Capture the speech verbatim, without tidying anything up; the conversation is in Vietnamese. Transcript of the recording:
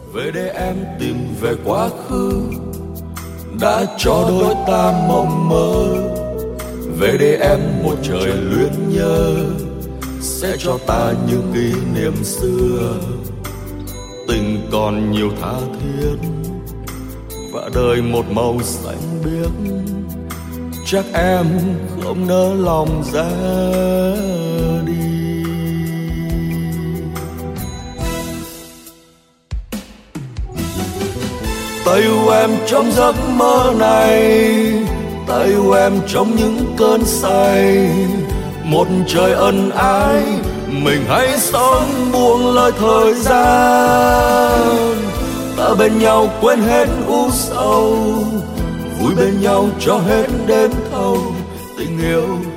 về để em tìm về quá khứ đã cho đôi ta mộng mơ, về để em một trời luyến nhớ sẽ cho ta những kỷ niệm xưa. Tình còn nhiều tha thiết và đời một màu xanh biếc, chắc em không nỡ lòng ra đi. Tay yêu em trong giấc mơ này, tay yêu em trong những cơn say, một trời ân ái mình hãy sống buông lời thời gian. Ta bên nhau quên hết u sầu, vui bên nhau cho hết đêm thâu, tình yêu